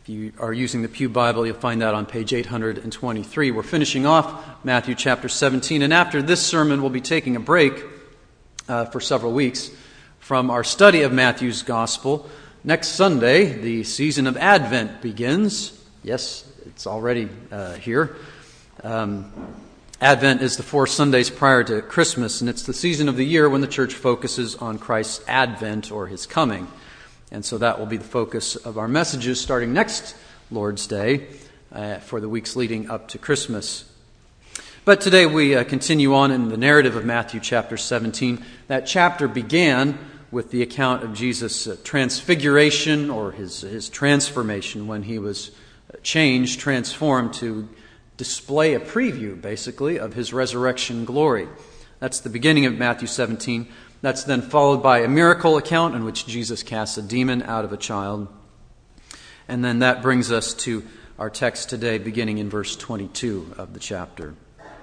If you are using the Pew Bible, you'll find that on page 823. We're finishing off Matthew chapter 17, and after this sermon, we'll be taking a break for several weeks from our study of Matthew's Gospel. Next Sunday, the season of Advent begins. Yes, it's already here. Advent is the 4 Sundays prior to Christmas, and it's the season of the year when the church focuses on Christ's advent or his coming. And so that will be the focus of our messages starting next Lord's Day for the weeks leading up to Christmas. But today we continue on in the narrative of Matthew chapter 17. That chapter began with the account of Jesus' transfiguration or his transformation when he was changed, transformed to display a preview, basically, of his resurrection glory. That's the beginning of Matthew 17. That's then followed by a miracle account in which Jesus casts a demon out of a child. And then that brings us to our text today, beginning in verse 22 of the chapter.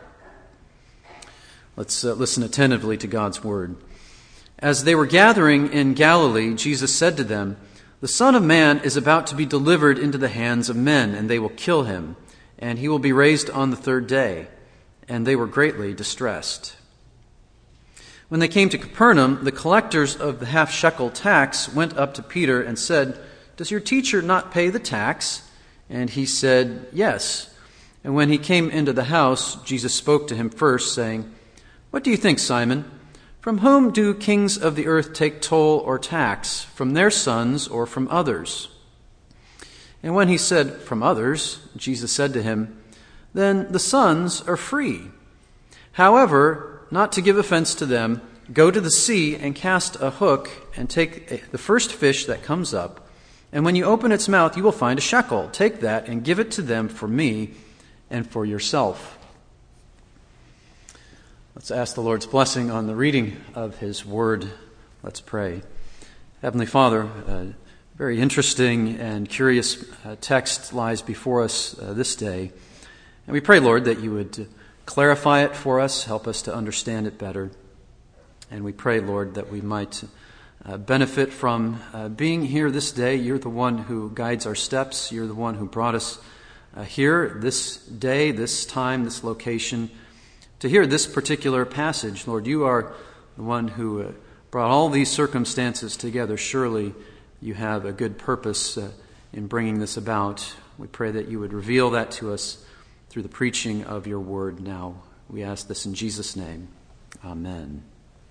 Let's listen attentively to God's word. As they were gathering in Galilee, Jesus said to them, "The Son of Man is about to be delivered into the hands of men, and they will kill him, and he will be raised on the 3rd day." And they were greatly distressed. When they came to Capernaum, the collectors of the half-shekel tax went up to Peter and said, "Does your teacher not pay the tax?" And he said, "Yes." And when he came into the house, Jesus spoke to him first, saying, "What do you think, Simon? From whom do kings of the earth take toll or tax? From their sons or from others?" And when he said, "From others," Jesus said to him, "Then the sons are free. However, not to give offense to them, go to the sea and cast a hook and take the first fish that comes up. And when you open its mouth, you will find a shekel. Take that and give it to them for me and for yourself." Let's ask the Lord's blessing on the reading of his word. Let's pray. Heavenly Father, a very interesting and curious text lies before us this day. And we pray, Lord, that you would clarify it for us, help us to understand it better. And we pray, Lord, that we might benefit from being here this day. You're the one who guides our steps. You're the one who brought us here this day, this time, this location, to hear this particular passage. Lord, you are the one who brought all these circumstances together. Surely you have a good purpose in bringing this about. We pray that you would reveal that to us through the preaching of your word now. We ask this in Jesus' name. Amen.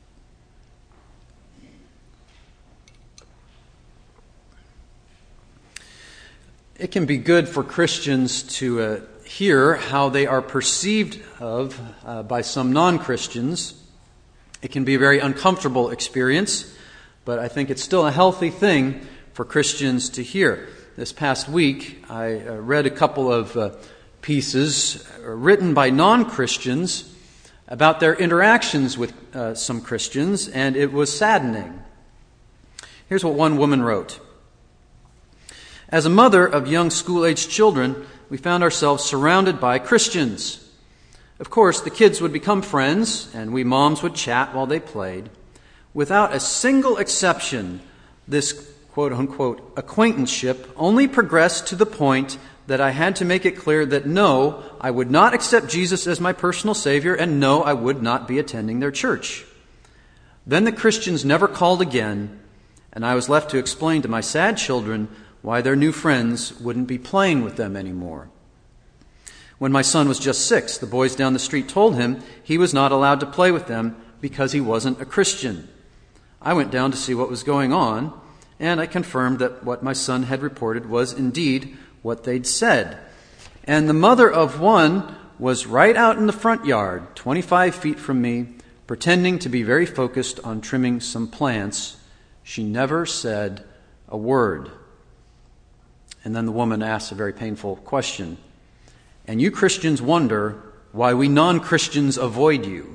It can be good for Christians to hear how they are perceived of by some non-Christians. It can be a very uncomfortable experience, but I think it's still a healthy thing for Christians to hear. This past week, I read a couple of pieces written by non-Christians about their interactions with some Christians, and it was saddening. Here's what one woman wrote. "As a mother of young school-aged children, we found ourselves surrounded by Christians. Of course, the kids would become friends, and we moms would chat while they played. Without a single exception, this quote-unquote acquaintanceship only progressed to the point that I had to make it clear that no, I would not accept Jesus as my personal Savior, and no, I would not be attending their church. Then the Christians never called again, and I was left to explain to my sad children why their new friends wouldn't be playing with them anymore. When my son was just 6, the boys down the street told him he was not allowed to play with them because he wasn't a Christian. I went down to see what was going on, and I confirmed that what my son had reported was indeed what they'd said. And the mother of one was right out in the front yard, 25 feet from me, pretending to be very focused on trimming some plants. She never said a word." And then the woman asks a very painful question. "And you Christians wonder why we non-Christians avoid you."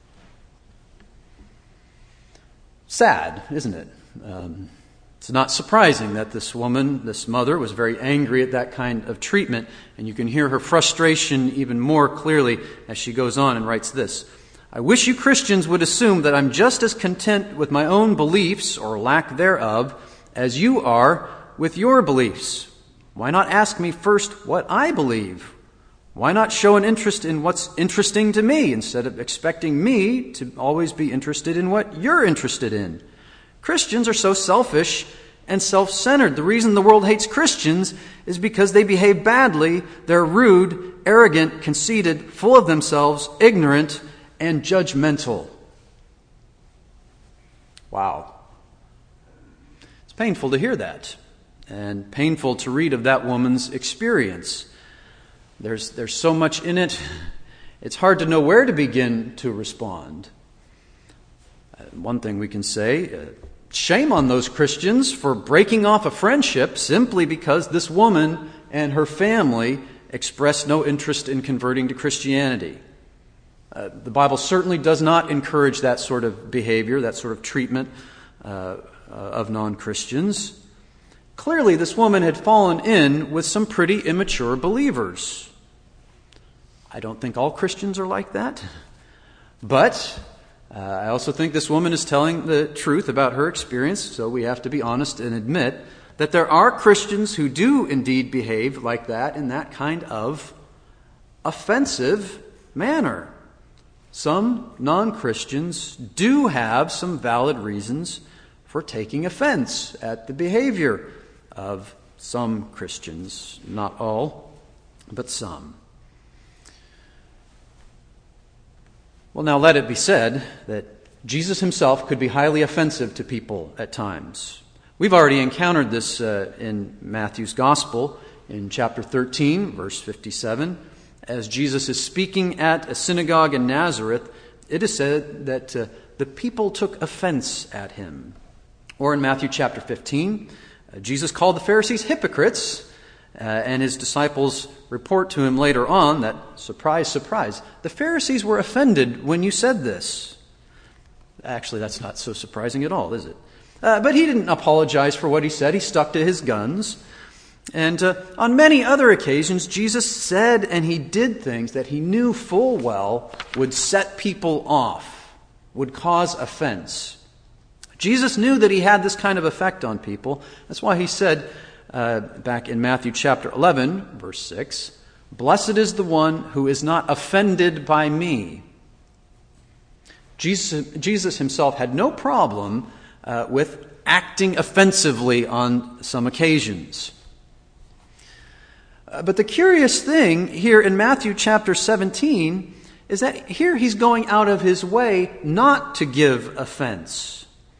Sad, isn't it? It's not surprising that this woman, this mother, was very angry at that kind of treatment, and you can hear her frustration even more clearly as she goes on and writes this. "I wish you Christians would assume that I'm just as content with my own beliefs, or lack thereof, as you are with your beliefs. Why not ask me first what I believe? Why not show an interest in what's interesting to me instead of expecting me to always be interested in what you're interested in? Christians are so selfish and self-centered. The reason the world hates Christians is because they behave badly. They're rude, arrogant, conceited, full of themselves, ignorant, and judgmental. Wow. It's painful to hear that, and painful to read of that woman's experience. There's so much in it, it's hard to know where to begin to respond. One thing we can say, shame on those Christians for breaking off a friendship simply because this woman and her family expressed no interest in converting to Christianity. The Bible certainly does not encourage that sort of behavior, that sort of treatment of non-Christians. Clearly, this woman had fallen in with some pretty immature believers. I don't think all Christians are like that. But I also think this woman is telling the truth about her experience, so we have to be honest and admit that there are Christians who do indeed behave like that in that kind of offensive manner. Some non-Christians do have some valid reasons for taking offense at the behavior of some Christians. Not all, but some. Well, now let it be said that Jesus himself could be highly offensive to people at times. We've already encountered this in Matthew's Gospel in chapter 13, verse 57. As Jesus is speaking at a synagogue in Nazareth, it is said that the people took offense at him. Or in Matthew chapter 15, Jesus called the Pharisees hypocrites, and his disciples report to him later on that, surprise, surprise, the Pharisees were offended when you said this. Actually, that's not so surprising at all, is it? But he didn't apologize for what he said. He stuck to his guns. And on many other occasions, Jesus said and he did things that he knew full well would set people off, would cause offense. Jesus knew that he had this kind of effect on people. That's why he said back in Matthew chapter 11, verse 6, "Blessed is the one who is not offended by me." Jesus himself had no problem with acting offensively on some occasions. But the curious thing here in Matthew chapter 17 is that here he's going out of his way not to give offense.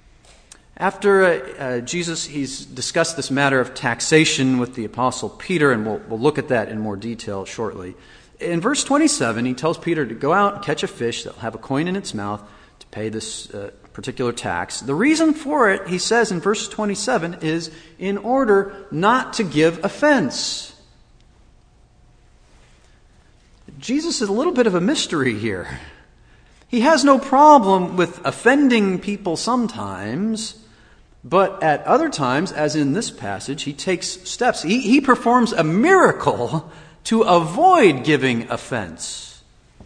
After he's discussed this matter of taxation with the Apostle Peter, and we'll look at that in more detail shortly. In verse 27, he tells Peter to go out and catch a fish that will have a coin in its mouth to pay this particular tax. The reason for it, he says in verse 27, is in order not to give offense. Jesus is a little bit of a mystery here. He has no problem with offending people sometimes, but at other times, as in this passage, he takes steps. He performs a miracle to avoid giving offense.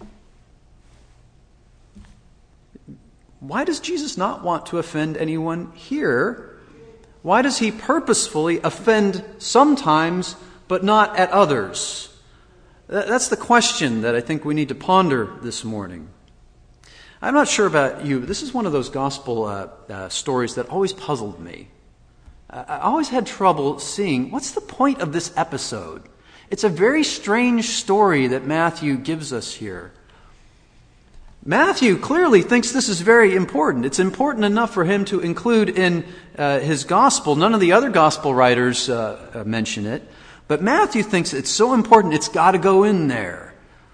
Why does Jesus not want to offend anyone here? Why does he purposefully offend sometimes, but not at others? That's the question that I think we need to ponder this morning. I'm not sure about you, but this is one of those gospel stories that always puzzled me. I always had trouble seeing what's the point of this episode. It's a very strange story that Matthew gives us here. Matthew clearly thinks this is very important. It's important enough for him to include in his gospel. None of the other gospel writers mention it. But Matthew thinks it's so important, it's got to go in there.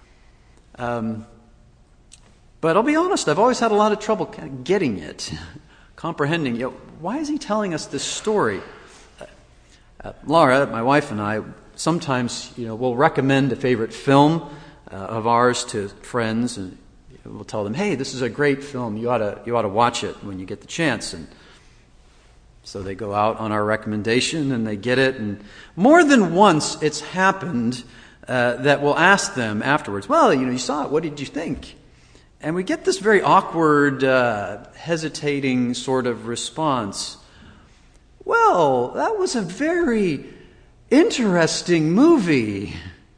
But I'll be honest, I've always had a lot of trouble kind of getting it, comprehending. Why is he telling us this story? Laura, my wife, and I sometimes, we'll recommend a favorite film of ours to friends, and we'll tell them, "Hey, this is a great film. You ought to watch it when you get the chance." And so they go out on our recommendation and they get it. And more than once, it's happened that we'll ask them afterwards, "Well, you saw it. What did you think?" And we get this very awkward, hesitating sort of response. "Well, that was a very Interesting movie.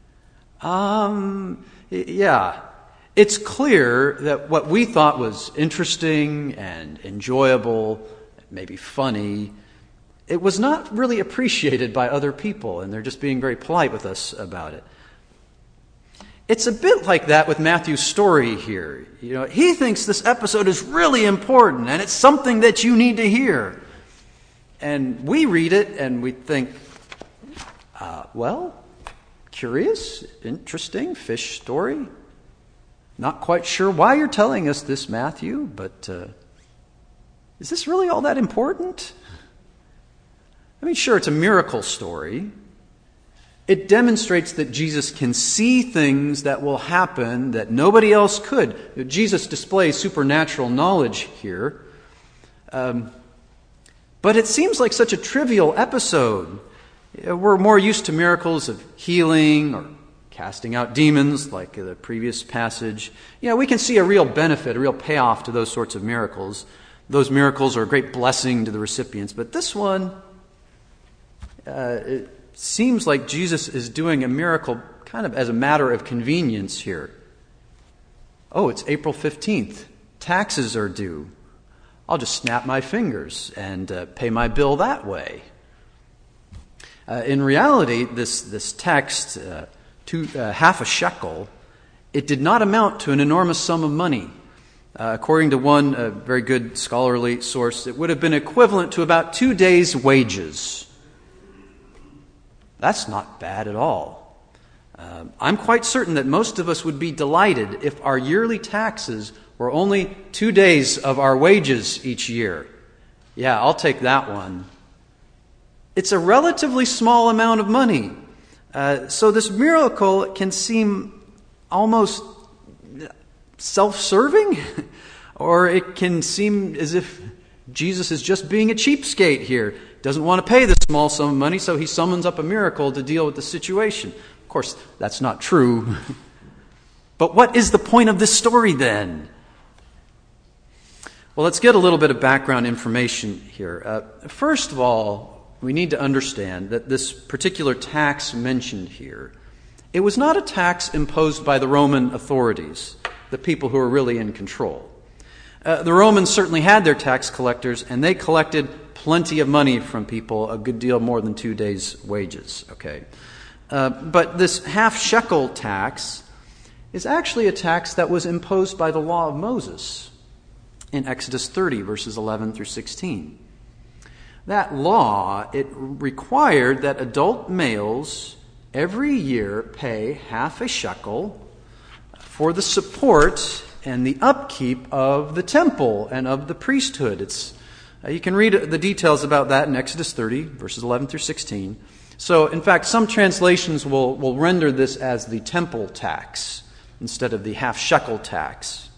Yeah. It's clear that what we thought was interesting and enjoyable, maybe funny, it was not really appreciated by other people, and they're just being very polite with us about it. It's a bit like that with Matthew's story here. He thinks this episode is really important, and it's something that you need to hear. And we read it, and we think, well, curious, interesting, fish story. Not quite sure why you're telling us this, Matthew, but is this really all that important? I mean, sure, it's a miracle story. It demonstrates that Jesus can see things that will happen that nobody else could. Jesus displays supernatural knowledge here. But it seems like such a trivial episode. We're more used to miracles of healing or casting out demons, like the previous passage. We can see a real benefit, a real payoff to those sorts of miracles. Those miracles are a great blessing to the recipients. But this one, it seems like Jesus is doing a miracle kind of as a matter of convenience here. Oh, it's April 15th. Taxes are due. I'll just snap my fingers and pay my bill that way. In reality, this text, half a shekel, it did not amount to an enormous sum of money. According to one very good scholarly source, it would have been equivalent to about 2 days' wages. That's not bad at all. I'm quite certain that most of us would be delighted if our yearly taxes were only 2 days of our wages each year. Yeah, I'll take that one. It's a relatively small amount of money. So this miracle can seem almost self-serving, or it can seem as if Jesus is just being a cheapskate here. Doesn't want to pay this small sum of money, so he summons up a miracle to deal with the situation. Of course, that's not true. But what is the point of this story then? Well, let's get a little bit of background information here. First of all, we need to understand that this particular tax mentioned here, it was not a tax imposed by the Roman authorities, the people who are really in control. The Romans certainly had their tax collectors, and they collected plenty of money from people, a good deal more than 2 days' wages. Okay, but this half shekel tax is actually a tax that was imposed by the law of Moses in Exodus 30, verses 11 through 16. That law, it required that adult males every year pay half a shekel for the support and the upkeep of the temple and of the priesthood. You can read the details about that in Exodus 30, verses 11 through 16. So, in fact, some translations will render this as the temple tax instead of the half shekel tax.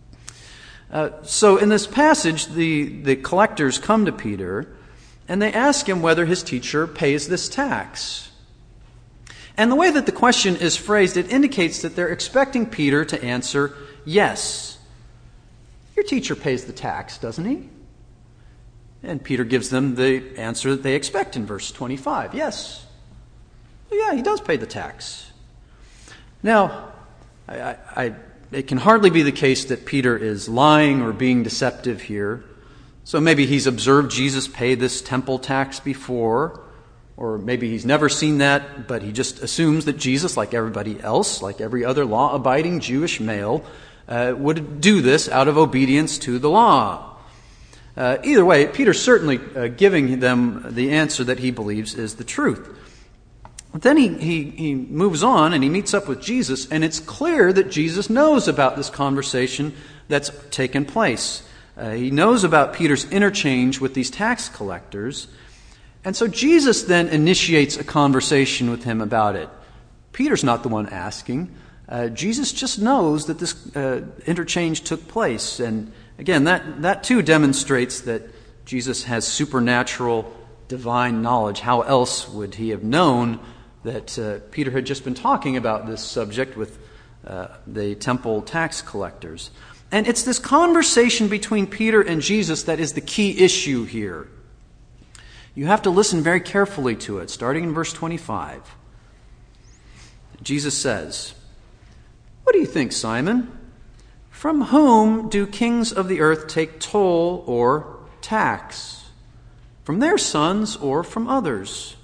So in this passage, the collectors come to Peter and they ask him whether his teacher pays this tax. And the way that the question is phrased, it indicates that they're expecting Peter to answer, yes. Your teacher pays the tax, doesn't he? And Peter gives them the answer that they expect in verse 25. Yes. Well, yeah, he does pay the tax. Now, it can hardly be the case that Peter is lying or being deceptive here. So maybe he's observed Jesus pay this temple tax before, or maybe he's never seen that, but he just assumes that Jesus, like everybody else, like every other law-abiding Jewish male, would do this out of obedience to the law. Either way, Peter's certainly giving them the answer that he believes is the truth. But then he moves on and he meets up with Jesus, and it's clear that Jesus knows about this conversation that's taken place. He knows about Peter's interchange with these tax collectors, and so Jesus then initiates a conversation with him about it. Peter's not the one asking. Jesus just knows that this interchange took place, and again, that too demonstrates that Jesus has supernatural, divine knowledge. How else would he have known that Peter had just been talking about this subject with the temple tax collectors? And it's this conversation between Peter and Jesus that is the key issue here. You have to listen very carefully to it, starting in verse 25. Jesus says, "What do you think, Simon? From whom do kings of the earth take toll or tax? From their sons or from others?"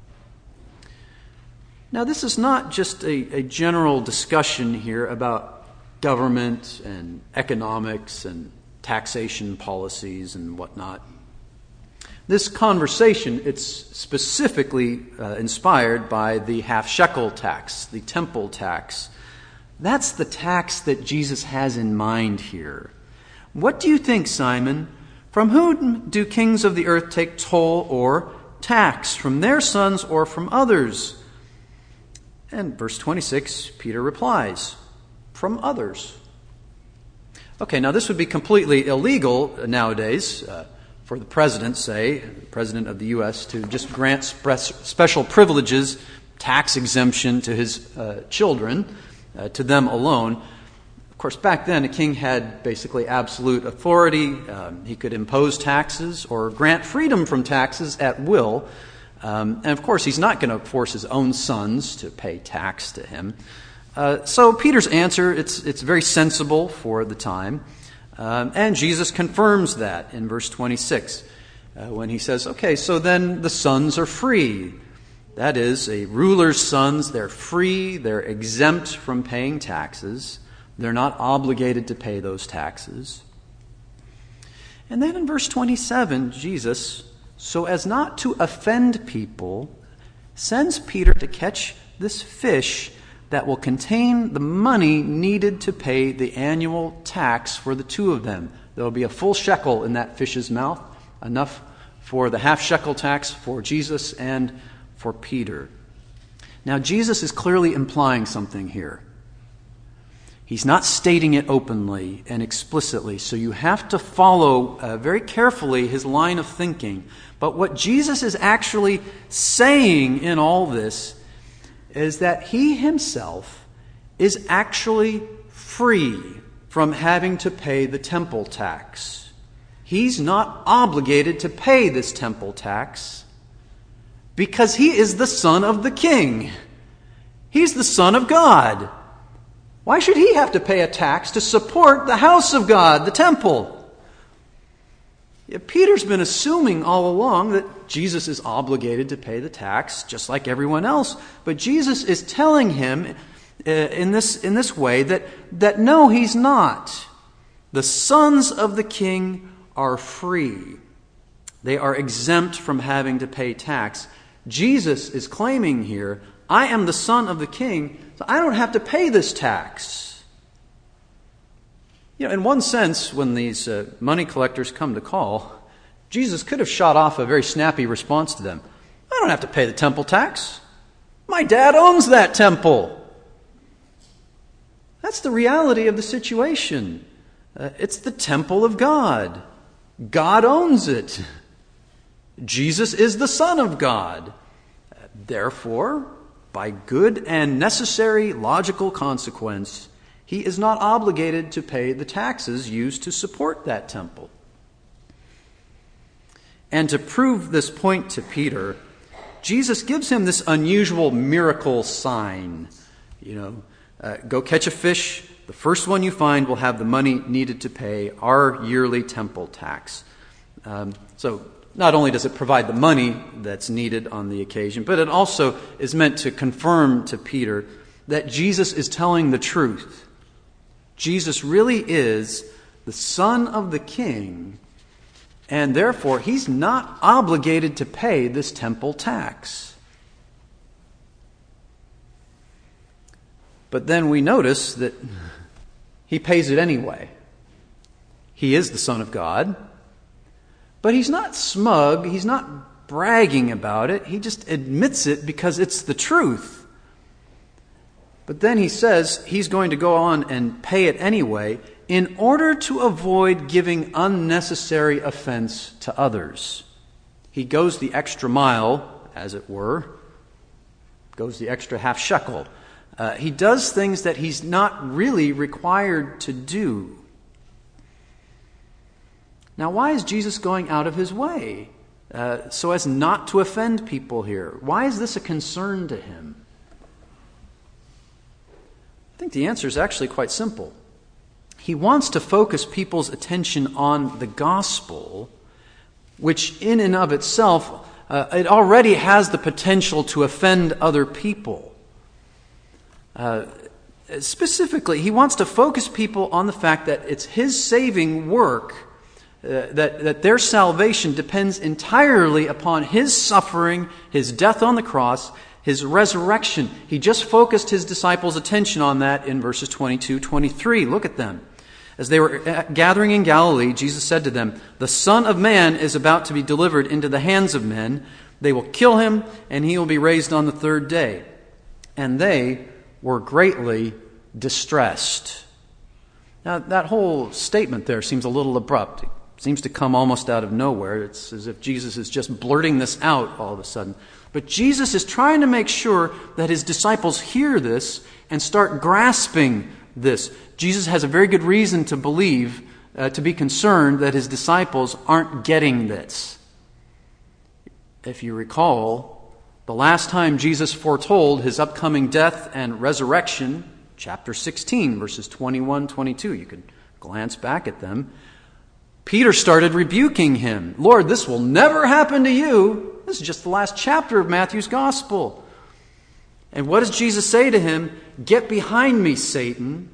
Now, this is not just a general discussion here about government and economics and taxation policies and whatnot. This conversation, it's specifically inspired by the half-shekel tax, the temple tax. That's the tax that Jesus has in mind here. "What do you think, Simon? From whom do kings of the earth take toll or tax? From their sons or from others?" And verse 26, Peter replies, "From others." Okay, now this would be completely illegal nowadays for the president, say, the president of the U.S., to just grant special privileges, tax exemption to his children, to them alone. Of course, back then, a king had basically absolute authority. He could impose taxes or grant freedom from taxes at will. And of course, he's not going to force his own sons to pay tax to him. So Peter's answer, it's very sensible for the time. And Jesus confirms that in verse 26 when he says, okay, so then the sons are free. That is, a ruler's sons, they're free, they're exempt from paying taxes. They're not obligated to pay those taxes. And then in verse 27, Jesus, so as not to offend people, sends Peter to catch this fish that will contain the money needed to pay the annual tax for the two of them. There will be a full shekel in that fish's mouth, enough for the half-shekel tax for Jesus and for Peter. Now, Jesus is clearly implying something here. He's not stating it openly and explicitly, so you have to follow very carefully his line of thinking. But what Jesus is actually saying in all this is that he himself is actually free from having to pay the temple tax. He's not obligated to pay this temple tax because he is the Son of the King. He's the Son of God. Why should he have to pay a tax to support the house of God, the temple? Peter's been assuming all along that Jesus is obligated to pay the tax, just like everyone else. But Jesus is telling him in this way that no, he's not. The sons of the king are free. They are exempt from having to pay tax. Jesus is claiming here, I am the son of the king, so I don't have to pay this tax. In one sense, when these money collectors come to call, Jesus could have shot off a very snappy response to them. I don't have to pay the temple tax. My dad owns that temple. That's the reality of the situation. It's the temple of God. God owns it. Jesus is the Son of God. Therefore, by good and necessary logical consequence, he is not obligated to pay the taxes used to support that temple. And to prove this point to Peter, Jesus gives him this unusual miracle sign. Go catch a fish. The first one you find will have the money needed to pay our yearly temple tax. So not only does it provide the money that's needed on the occasion, but it also is meant to confirm to Peter that Jesus is telling the truth. Jesus really is the Son of the King, and therefore he's not obligated to pay this temple tax. But then we notice that he pays it anyway. He is the Son of God, but he's not smug, he's not bragging about it, he just admits it because it's the truth. But then he says he's going to go on and pay it anyway in order to avoid giving unnecessary offense to others. He goes the extra mile, as it were, goes the extra half shekel. He does things that he's not really required to do. Now, why is Jesus going out of his way so as not to offend people here? Why is this a concern to him? I think the answer is actually quite simple. He wants to focus people's attention on the gospel, which in and of itself, it already has the potential to offend other people. Specifically, he wants to focus people on the fact that it's his saving work, that their salvation depends entirely upon his suffering, his death on the cross, his resurrection. He just focused his disciples' attention on that in verses 22, 23. Look at them. As they were gathering in Galilee, Jesus said to them, "The Son of Man is about to be delivered into the hands of men. They will kill him, and he will be raised on the third day." And they were greatly distressed. Now, that whole statement there seems a little abrupt. It seems to come almost out of nowhere. It's as if Jesus is just blurting this out all of a sudden. But Jesus is trying to make sure that his disciples hear this and start grasping this. Jesus has a very good reason to believe, to be concerned that his disciples aren't getting this. If you recall, the last time Jesus foretold his upcoming death and resurrection, chapter 16, verses 21, 22, you could glance back at them, Peter started rebuking him. "Lord, this will never happen to you." This is just the last chapter of Matthew's gospel. And what does Jesus say to him? "Get behind me, Satan."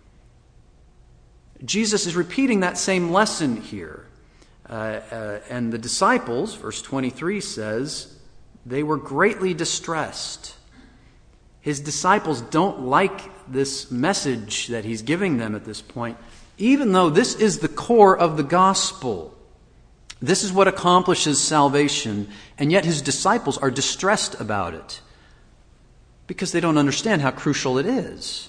Jesus is repeating that same lesson here. And the disciples, verse 23 says, they were greatly distressed. His disciples don't like this message that he's giving them at this point, even though this is the core of the gospel. This is what accomplishes salvation, and yet his disciples are distressed about it because they don't understand how crucial it is.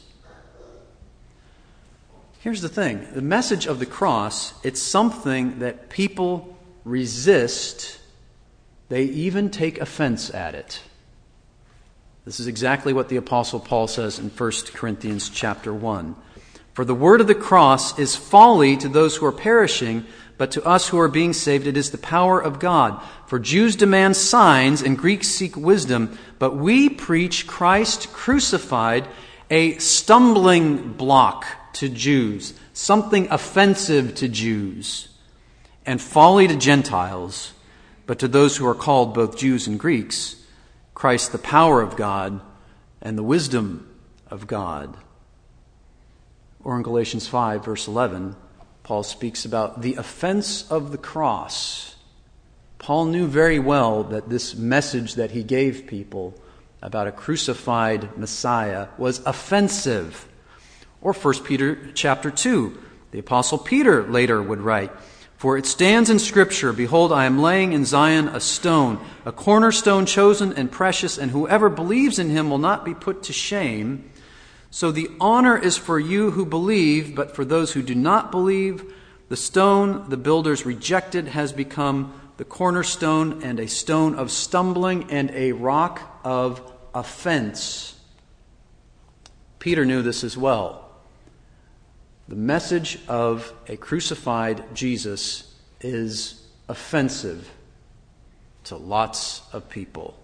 Here's the thing. The message of the cross, it's something that people resist. They even take offense at it. This is exactly what the Apostle Paul says in 1 Corinthians chapter 1. "For the word of the cross is folly to those who are perishing, but to us who are being saved it is the power of God. For Jews demand signs and Greeks seek wisdom, but we preach Christ crucified, a stumbling block to Jews, something offensive to Jews, and folly to Gentiles, but to those who are called both Jews and Greeks, Christ the power of God and the wisdom of God." Or in Galatians 5, verse 11, Paul speaks about the offense of the cross. Paul knew very well that this message that he gave people about a crucified Messiah was offensive. Or 1 Peter chapter 2, the Apostle Peter later would write, "For it stands in Scripture, Behold, I am laying in Zion a stone, a cornerstone chosen and precious, and whoever believes in him will not be put to shame. So the honor is for you who believe, but for those who do not believe, the stone the builders rejected has become the cornerstone and a stone of stumbling and a rock of offense." Peter knew this as well. The message of a crucified Jesus is offensive to lots of people.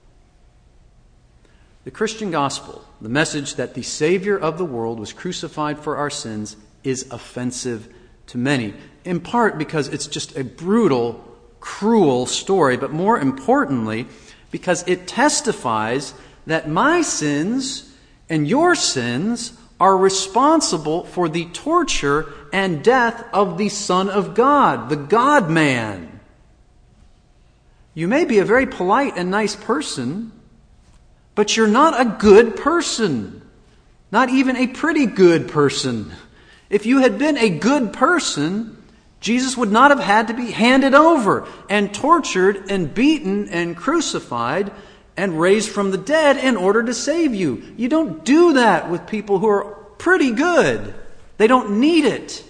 The Christian gospel, the message that the Savior of the world was crucified for our sins, is offensive to many, in part because it's just a brutal, cruel story, but more importantly, because it testifies that my sins and your sins are responsible for the torture and death of the Son of God, the God-man. You may be a very polite and nice person, but you're not a good person. Not even a pretty good person. If you had been a good person, Jesus would not have had to be handed over and tortured and beaten and crucified and raised from the dead in order to save you. You don't do that with people who are pretty good. They don't need it.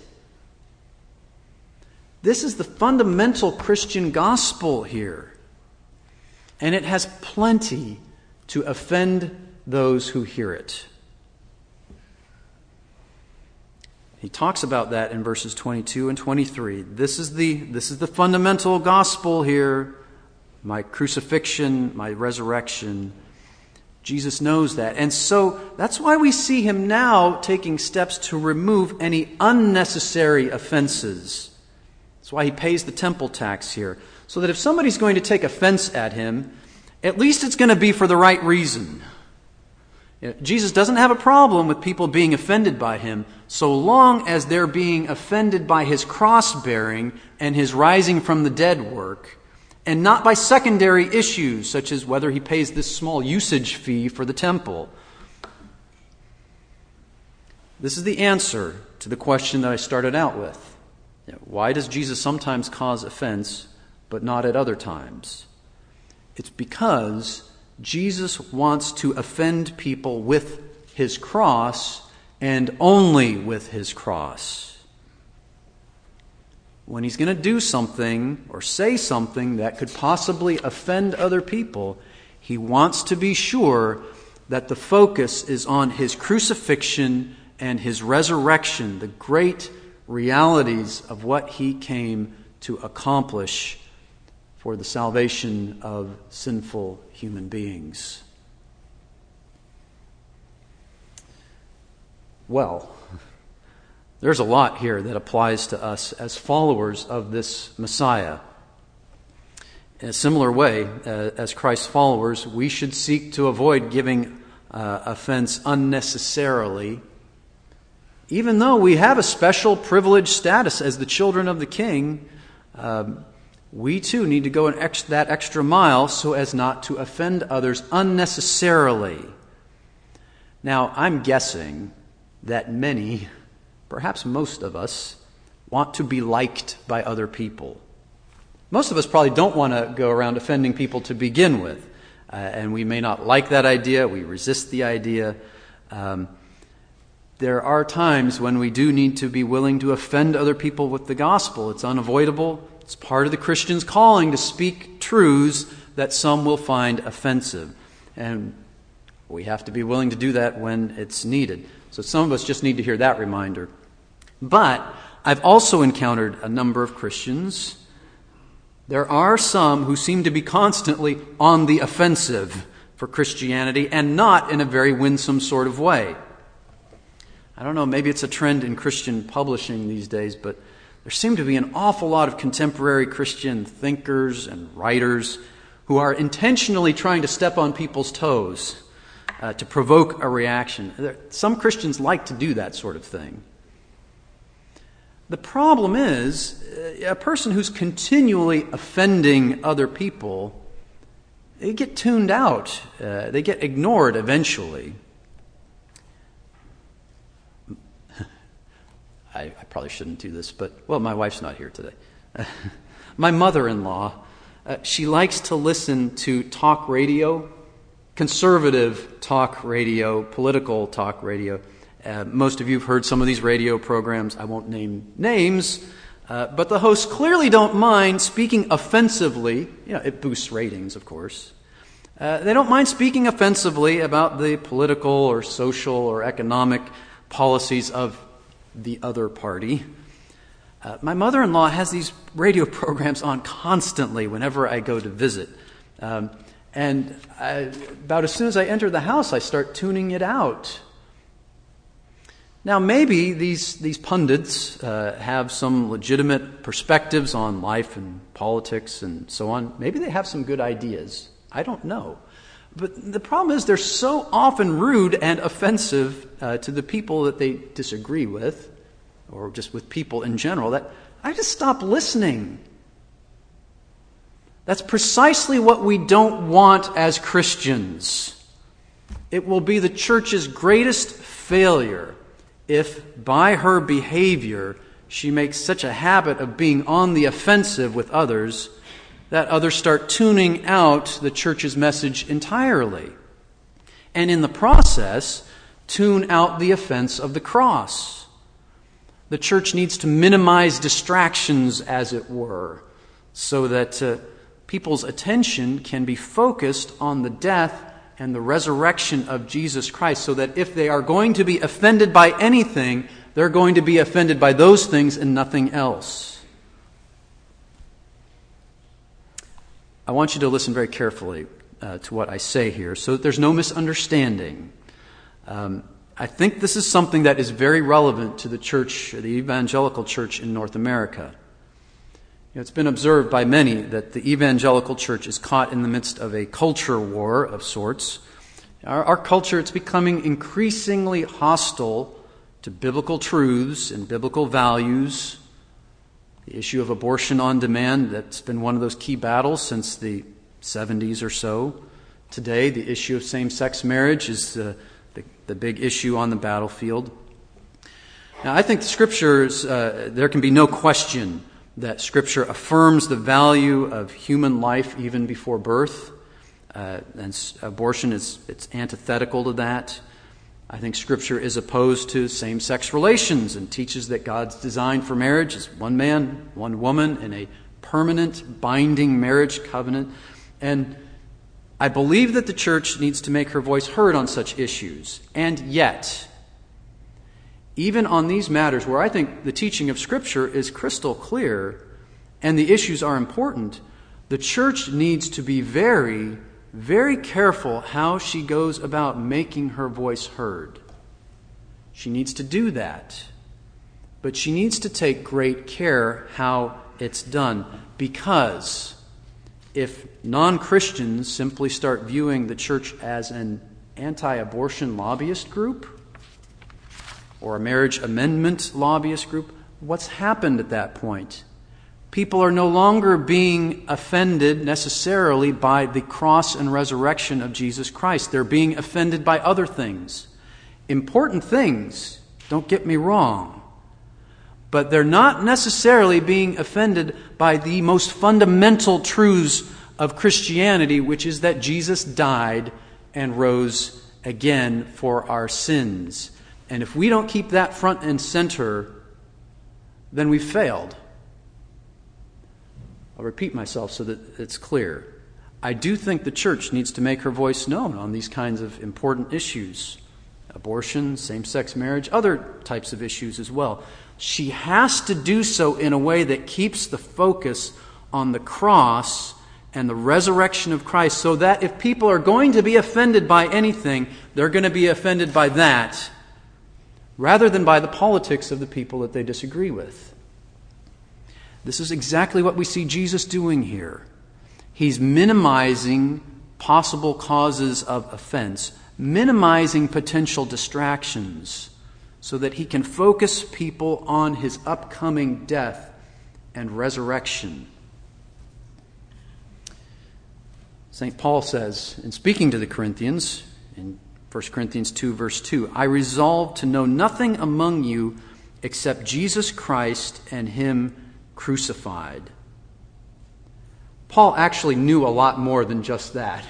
This is the fundamental Christian gospel here. And it has plenty to offend those who hear it. He talks about that in verses 22 and 23. This is the fundamental gospel here. my crucifixion, my resurrection. Jesus knows that. And so that's why we see him now taking steps to remove any unnecessary offenses. That's why he pays the temple tax here. So that if somebody's going to take offense at him, at least it's going to be for the right reason. Jesus doesn't have a problem with people being offended by him so long as they're being offended by his cross-bearing and his rising from the dead work, and not by secondary issues such as whether he pays this small usage fee for the temple. This is the answer to the question that I started out with. Why does Jesus sometimes cause offense but not at other times? It's because Jesus wants to offend people with his cross and only with his cross. When he's going to do something or say something that could possibly offend other people, he wants to be sure that the focus is on his crucifixion and his resurrection, the great realities of what he came to accomplish for the salvation of sinful human beings. Well, there's a lot here that applies to us as followers of this Messiah. In a similar way, as Christ's followers, we should seek to avoid giving offense unnecessarily, even though we have a special privileged status as the children of the King. We too need to go that extra mile so as not to offend others unnecessarily. Now, I'm guessing that many, perhaps most of us, want to be liked by other people. Most of us probably don't want to go around offending people to begin with. And we may not like that idea. We resist the idea. There are times when we do need to be willing to offend other people with the gospel. It's unavoidable. It's part of the Christian's calling to speak truths that some will find offensive. And we have to be willing to do that when it's needed. So some of us just need to hear that reminder. But I've also encountered a number of Christians. There are some who seem to be constantly on the offensive for Christianity and not in a very winsome sort of way. I don't know, maybe it's a trend in Christian publishing these days, but there seem to be an awful lot of contemporary Christian thinkers and writers who are intentionally trying to step on people's toes to provoke a reaction. Some Christians like to do that sort of thing. The problem is, a person who's continually offending other people, they get tuned out. They get ignored eventually. I probably shouldn't do this, but, well, my wife's not here today. My mother-in-law, she likes to listen to talk radio, conservative talk radio, political talk radio. Most of you have heard some of these radio programs. I won't name names, but the hosts clearly don't mind speaking offensively. It boosts ratings, of course. They don't mind speaking offensively about the political or social or economic policies of the other party. My mother-in-law has these radio programs on constantly whenever I go to visit. And about as soon as I enter the house, I start tuning it out. Now, maybe these pundits have some legitimate perspectives on life and politics and so on. Maybe they have some good ideas. I don't know. But the problem is they're so often rude and offensive to the people that they disagree with, or just with people in general, that I just stop listening. That's precisely what we don't want as Christians. It will be the church's greatest failure if by her behavior she makes such a habit of being on the offensive with others that others start tuning out the church's message entirely. And in the process, tune out the offense of the cross. The church needs to minimize distractions, as it were, so that people's attention can be focused on the death and the resurrection of Jesus Christ, so that if they are going to be offended by anything, they're going to be offended by those things and nothing else. I want you to listen very carefully to what I say here so that there's no misunderstanding. I think this is something that is very relevant to the church, the evangelical church in North America. It's been observed by many that the evangelical church is caught in the midst of a culture war of sorts. Our culture, it's becoming increasingly hostile to biblical truths and biblical values. The issue of abortion on demand, that's been one of those key battles since the 70s or so. Today, the issue of same-sex marriage is the big issue on the battlefield. Now, I think the Scriptures, there can be no question that Scripture affirms the value of human life even before birth. And abortion it's antithetical to that. I think Scripture is opposed to same-sex relations and teaches that God's design for marriage is one man, one woman in a permanent, binding marriage covenant. And I believe that the church needs to make her voice heard on such issues. And yet, even on these matters where I think the teaching of Scripture is crystal clear and the issues are important, the church needs to be very, very careful how she goes about making her voice heard. She needs to do that. But she needs to take great care how it's done, because if non-Christians simply start viewing the church as an anti-abortion lobbyist group or a marriage amendment lobbyist group, what's happened at that point? People are no longer being offended necessarily by the cross and resurrection of Jesus Christ. They're being offended by other things. Important things, don't get me wrong. But they're not necessarily being offended by the most fundamental truths of Christianity, which is that Jesus died and rose again for our sins. And if we don't keep that front and center, then we've failed. I'll repeat myself so that it's clear. I do think the church needs to make her voice known on these kinds of important issues. Abortion, same-sex marriage, other types of issues as well. She has to do so in a way that keeps the focus on the cross and the resurrection of Christ, so that if people are going to be offended by anything, they're going to be offended by that, rather than by the politics of the people that they disagree with. This is exactly what we see Jesus doing here. He's minimizing possible causes of offense, minimizing potential distractions, so that he can focus people on his upcoming death and resurrection. St. Paul says, in speaking to the Corinthians, in 1 Corinthians 2, verse 2, I resolve to know nothing among you except Jesus Christ and Him crucified. Paul actually knew a lot more than just that.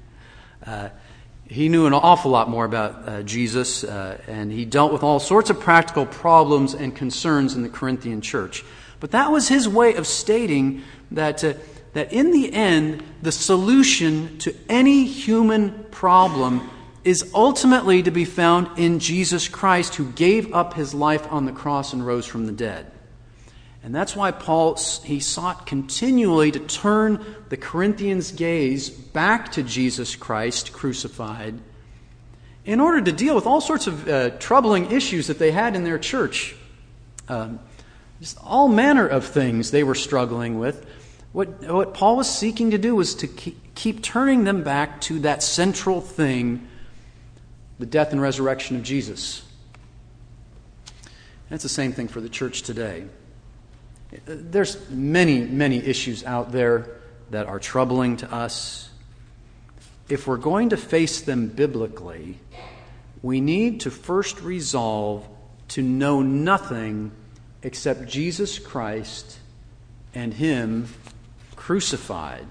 He knew an awful lot more about Jesus, and he dealt with all sorts of practical problems and concerns in the Corinthian church. But that was his way of stating that in the end, the solution to any human problem is ultimately to be found in Jesus Christ, who gave up his life on the cross and rose from the dead. And that's why Paul, he sought continually to turn the Corinthians' gaze back to Jesus Christ crucified in order to deal with all sorts of troubling issues that they had in their church. Just all manner of things they were struggling with. What Paul was seeking to do was to keep turning them back to that central thing, the death and resurrection of Jesus. And it's the same thing for the church today. There's many, many issues out there that are troubling to us. If we're going to face them biblically, we need to first resolve to know nothing except Jesus Christ and Him crucified.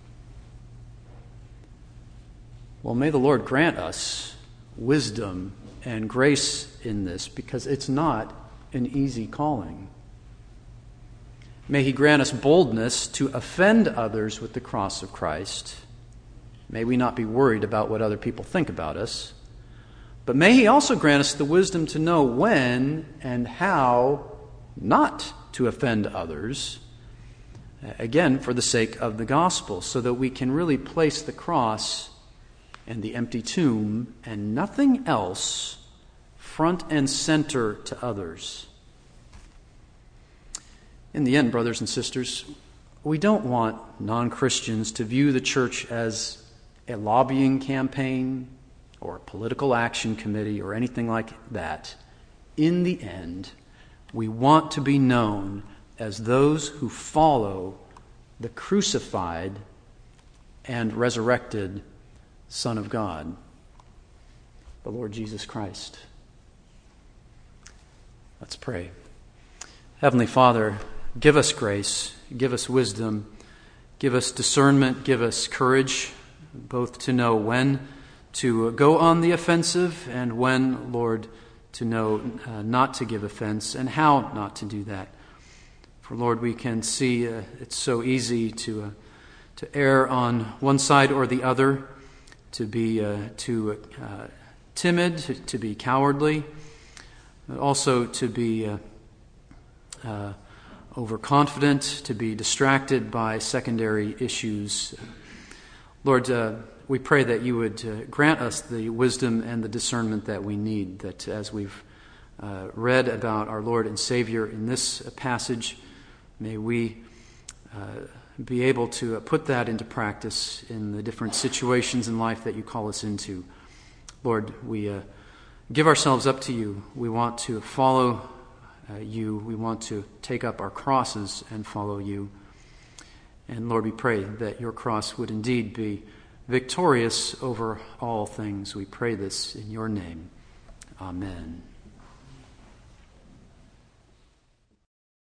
Well, may the Lord grant us wisdom and grace in this, because it's not an easy calling. May He grant us boldness to offend others with the cross of Christ. May we not be worried about what other people think about us. But may He also grant us the wisdom to know when and how not to offend others, again, for the sake of the gospel, so that we can really place the cross and the empty tomb and nothing else front and center to others. In the end, brothers and sisters, we don't want non-Christians to view the church as a lobbying campaign or a political action committee or anything like that. In the end, we want to be known as those who follow the crucified and resurrected Son of God, the Lord Jesus Christ. Let's pray. Heavenly Father, give us grace, give us wisdom, give us discernment, give us courage, both to know when to go on the offensive and when, Lord, to know not to give offense and how not to do that. For, Lord, we can see it's so easy to err on one side or the other, to be too timid, to be cowardly, but also to be overconfident, to be distracted by secondary issues. Lord, we pray that you would grant us the wisdom and the discernment that we need, that as we've read about our Lord and Savior in this passage, may we be able to put that into practice in the different situations in life that you call us into. Lord, we give ourselves up to you. We want to follow you. We want to take up our crosses and follow you. And Lord, we pray that your cross would indeed be victorious over all things. We pray this in your name. Amen.